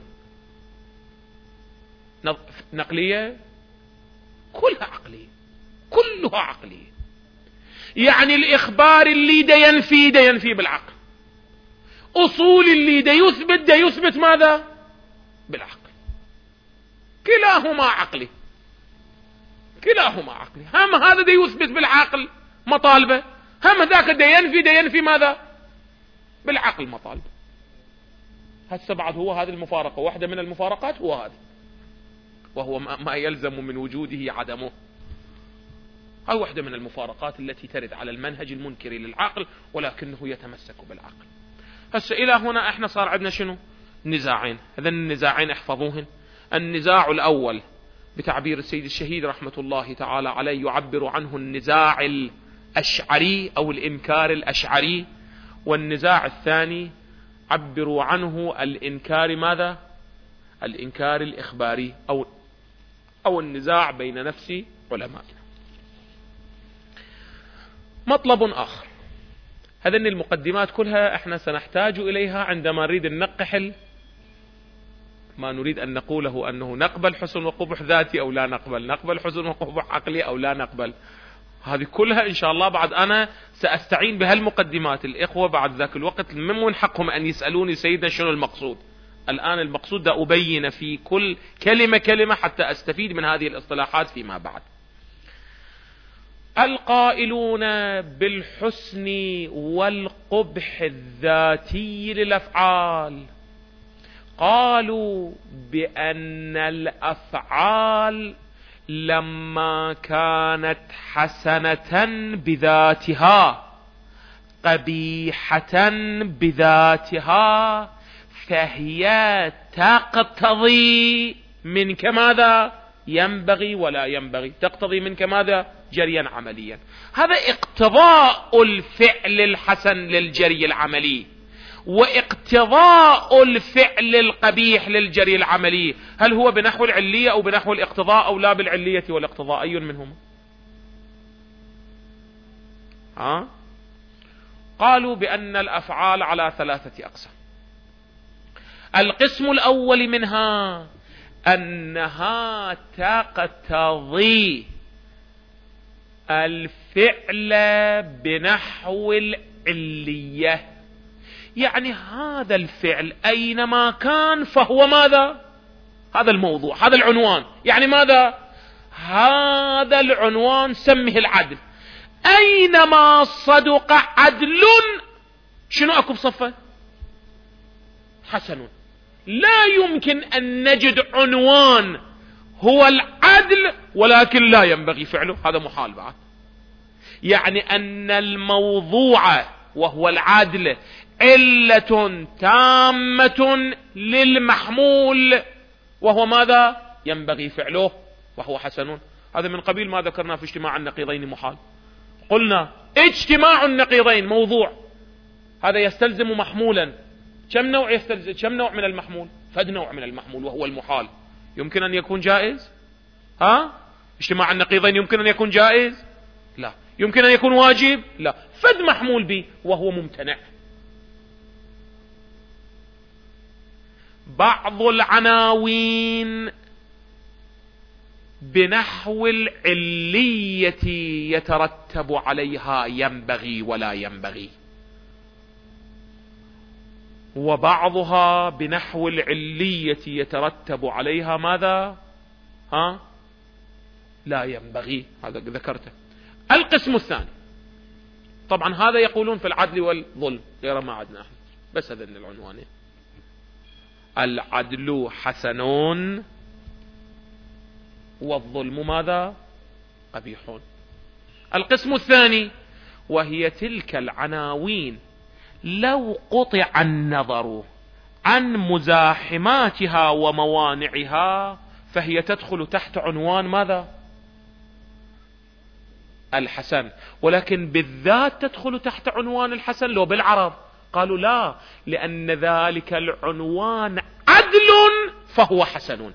نقلية، كلها عقلية، كلها عقلية. يعني الإخبار اللي دا ينفي دا ينفي بالعقل، أصول اللي دا يثبت دا يثبت ماذا؟ بالعقل. كلاهما عقلي، كلاهما عقلي. هم هذا دا يثبت بالعقل مطالبه، هم ذاك دا ينفي دا ينفي ماذا؟ بالعقل مطالبه. هسه بعد هو هذه المفارقة، واحدة من المفارقات هو هذا، وهو ما يلزم من وجوده عدمه. هاي واحدة من المفارقات التي ترد على المنهج المنكر للعقل، ولكنه يتمسك بالعقل. هسه إلى هنا احنا صار عندنا شنو؟ نزاعين. هذين النزاعين احفظوهن. النزاع الأول بتعبير السيد الشهيد رحمة الله تعالى عليه يعبر عنه النزاع الأشعري أو الإنكار الأشعري، والنزاع الثاني عبروا عنه الإنكار ماذا؟ الإنكار الإخباري أو أو النزاع بين نفس علمائنا. مطلب آخر، هذين المقدمات كلها احنا سنحتاج إليها عندما نريد ننقح ما نريد أن نقوله، أنه نقبل حسن وقبح ذاتي أو لا نقبل، نقبل حسن وقبح عقلي أو لا نقبل. هذه كلها إن شاء الله بعد أنا سأستعين بهالمقدمات. الإخوة بعد ذاك الوقت من حقهم أن يسألوني سيدنا شنو المقصود. الآن المقصود ده أبين في كل كلمة كلمة حتى أستفيد من هذه الاصطلاحات فيما بعد. القائلون بالحسن والقبح الذاتي للأفعال قالوا بأن الأفعال لما كانت حسنة بذاتها قبيحة بذاتها فهي تقتضي منك ماذا؟ ينبغي ولا ينبغي، تقتضي منك ماذا؟ جريا عمليا. هذا اقتضاء الفعل الحسن للجري العملي، واقتضاء الفعل القبيح للجري العملي. هل هو بنحو العلية أو بنحو الاقتضاء أو لا بالعلية والاقتضاء؟ أي منهما؟ ها؟ قالوا بأن الأفعال على ثلاثة أقسام. القسم الأول منها أنها تقتضي الفعل بنحو العلية، يعني هذا الفعل أينما كان فهو ماذا؟ هذا الموضوع، هذا العنوان، يعني ماذا؟ هذا العنوان سمه العدل. أينما صدق عدل شنو أكو بصفة؟ حسن. لا يمكن أن نجد عنوان هو العدل ولكن لا ينبغي فعله، هذا محال بعد. يعني أن الموضوع وهو العدل علة تامة للمحمول وهو ماذا؟ ينبغي فعله وهو حسن. هذا من قبيل ما ذكرنا في اجتماع النقيضين محال. قلنا اجتماع النقيضين موضوع، هذا يستلزم محمولا. كم نوع يستلزم؟ كم نوع من المحمول؟ فد نوع من المحمول وهو المحال. يمكن أن يكون جائز؟ ها؟ اجتماع النقيضين يمكن أن يكون جائز؟ لا. يمكن أن يكون واجب؟ لا، فد محمول به وهو ممتنع. بعض العناوين بنحو العلية يترتب عليها ينبغي ولا ينبغي، وبعضها بنحو العلية يترتب عليها ماذا؟ ها؟ لا ينبغي. هذا ذكرته. القسم الثاني، طبعا هذا يقولون في العدل والظلم غير ما عدنا احنا، بس هذا العنوانين. العدل حسن والظلم ماذا؟ قبيح. القسم الثاني، وهي تلك العناوين لو قطع النظر عن مزاحماتها وموانعها فهي تدخل تحت عنوان ماذا؟ الحسن، ولكن بالذات تدخل تحت عنوان الحسن لو بالعرض؟ قالوا لا، لأن ذلك العنوان عدل فهو حسن،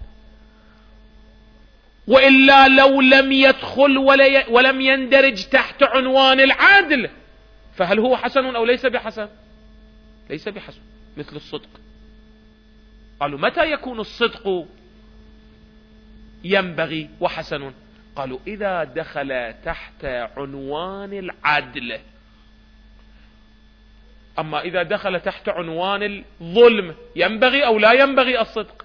وإلا لو لم يدخل ولم يندرج تحت عنوان العدل فهل هو حسن أو ليس بحسن؟ ليس بحسن. مثل الصدق، قالوا متى يكون الصدق ينبغي وحسن؟ قالوا إذا دخل تحت عنوان العدل. أما إذا دخل تحت عنوان الظلم ينبغي أو لا ينبغي الصدق؟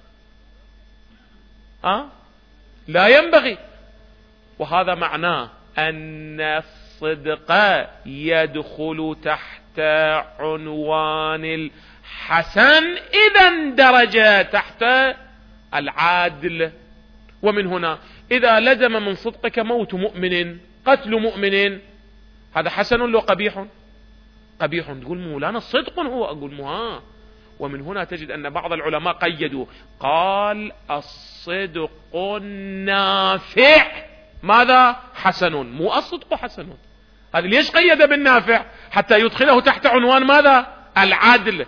أه؟ لا ينبغي. وهذا معناه أن الصدق يدخل تحت عنوان الحسن إذا اندرج تحت العادل. ومن هنا إذا لزم من صدقك موت مؤمن، قتل مؤمن، هذا حسن لو قبيح؟ قبيح. تقول مولانا الصدق هو، أقول مها. ومن هنا تجد أن بعض العلماء قيدوا، قال الصدق النافع ماذا؟ حسن، مو الصدق حسن. هذا ليش قيد بالنافع؟ حتى يدخله تحت عنوان ماذا؟ العدل.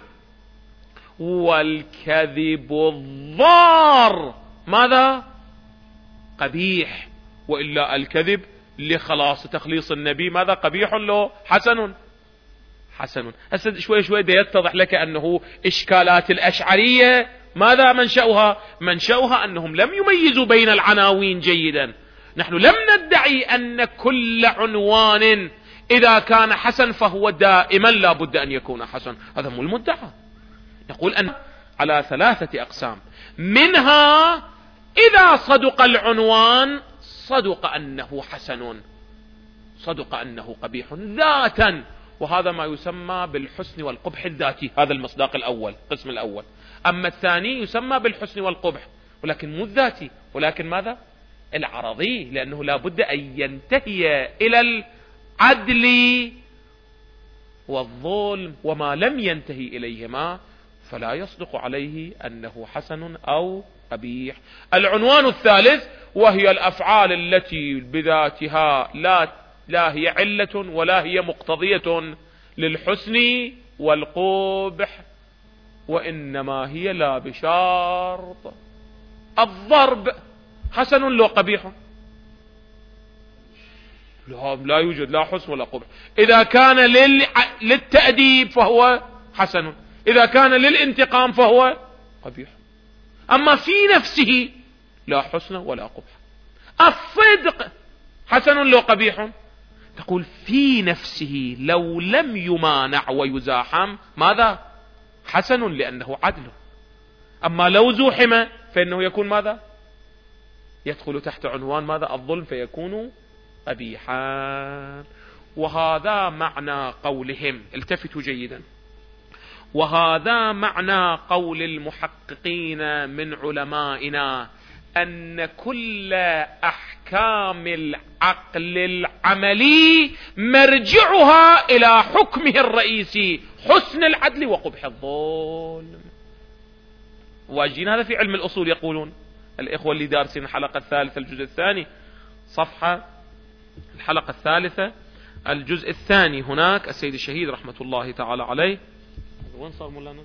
والكذب الضار ماذا؟ قبيح. وإلا الكذب لخلاص تخليص النبي ماذا؟ قبيح له حسن. حسن. هسه شوي شوي يتضح لك أنه إشكالات الأشعرية ماذا منشأها؟ منشأها أنهم لم يميزوا بين العناوين جيدا. نحن لم ندعي أن كل عنوان إذا كان حسن فهو دائما لا بد أن يكون حسن، هذا مو المدعى. نقول أن على ثلاثة أقسام، منها إذا صدق العنوان صدق أنه حسن، صدق أنه قبيح ذاتا، وهذا ما يسمى بالحسن والقبح الذاتي، هذا المصداق الأول، القسم الأول. أما الثاني يسمى بالحسن والقبح ولكن مو الذاتي، ولكن ماذا؟ العرضي، لأنه لا بد أن ينتهي إلى العدل والظلم، وما لم ينتهي إليهما فلا يصدق عليه أنه حسن أو قبيح. العنوان الثالث وهي الأفعال التي بذاتها لا لا هي علة ولا هي مقتضية للحسن والقبح، وإنما هي لا بشرط. الضرب حسن لو قبيح؟ لا, لا يوجد لا حسن ولا قبح. إذا كان لل... للتأديب فهو حسن، إذا كان للانتقام فهو قبيح. أما في نفسه لا حسن ولا قبح. الصدق حسن لو قبيح؟ تقول في نفسه لو لم يمانع ويزاحم ماذا؟ حسن لأنه عدل. أما لو زوحم فإنه يكون ماذا؟ يدخل تحت عنوان ماذا؟ الظلم، فيكون قبيحا. وهذا معنى قولهم، التفتوا جيدا، وهذا معنى قول المحققين من علمائنا أن كل أحكام العقل العملي مرجعها إلى حكمه الرئيسي، حسن العدل وقبح الظلم. واجين هذا في علم الأصول يقولون الإخوة اللي دارسين الحلقة الثالثة الجزء الثاني، صفحة الحلقة الثالثة الجزء الثاني، هناك السيد الشهيد رحمة الله تعالى عليه. وين صار مولانا؟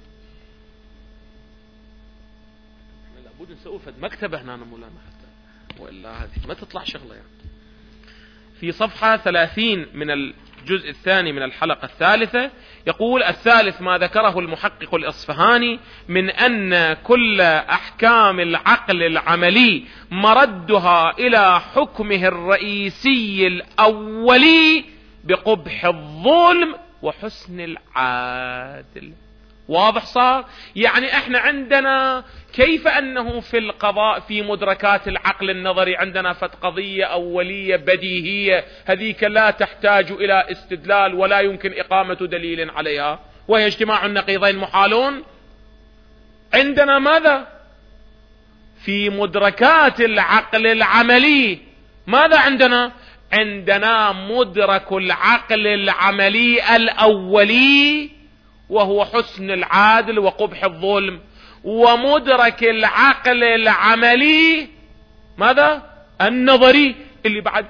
لابد نسوي فد مكتبة هنا مولانا حتى، وإلا هذه ما تطلع شغلة يعني. في صفحة ثلاثين من الجزء الثاني من الحلقة الثالثة، يقول: الثالث ما ذكره المحقق الإصفهاني من أن كل أحكام العقل العملي مردها إلى حكمه الرئيسي الأولي بقبح الظلم وحسن العدل. واضح صار؟ يعني احنا عندنا كيف انه في القضاء في مدركات العقل النظري عندنا فت قضية اولية بديهية، هذيك لا تحتاج الى استدلال ولا يمكن اقامة دليل عليها، وهي اجتماع النقيضين محالون. عندنا ماذا في مدركات العقل العملي؟ ماذا عندنا؟ عندنا مدرك العقل العملي الاولي وهو حسن العادل وقبح الظلم، ومدرك العقل العملي ماذا؟ النظري، اللي بعد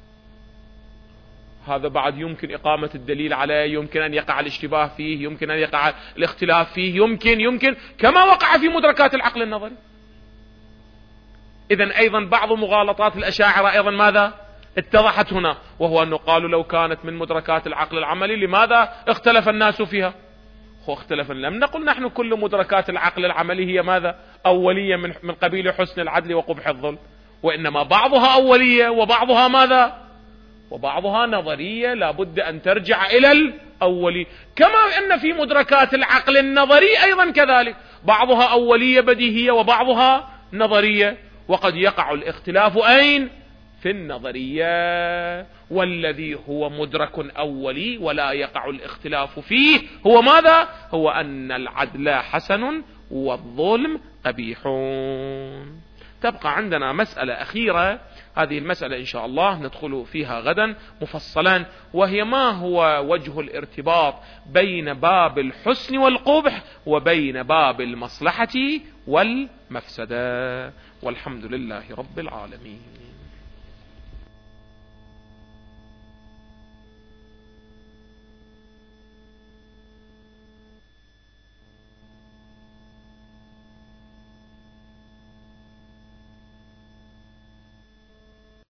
هذا بعد يمكن إقامة الدليل عليه، يمكن أن يقع الاشتباه فيه، يمكن أن يقع الاختلاف فيه، يمكن يمكن كما وقع في مدركات العقل النظري. إذن أيضا بعض مغالطات الأشاعرة أيضا ماذا اتضحت هنا، وهو أنه قالوا لو كانت من مدركات العقل العملي لماذا اختلف الناس فيها؟ هو اختلف، لم نقل نحن كل مدركات العقل العملي هي ماذا؟ أولية من من قبيل حسن العدل وقبح الظلم، وإنما بعضها أولية وبعضها ماذا؟ وبعضها نظرية لا بد أن ترجع إلى الأولي، كما أن في مدركات العقل النظري أيضا كذلك بعضها أولية بديهية وبعضها نظرية، وقد يقع الاختلاف أين؟ في النظرية، والذي هو مدرك أولي ولا يقع الاختلاف فيه هو ماذا؟ هو أن العدل حسن والظلم قبيح. تبقى عندنا مسألة أخيرة، هذه المسألة إن شاء الله ندخل فيها غدا مفصلا، وهي ما هو وجه الارتباط بين باب الحسن والقبح وبين باب المصلحة والمفسدة، والحمد لله رب العالمين.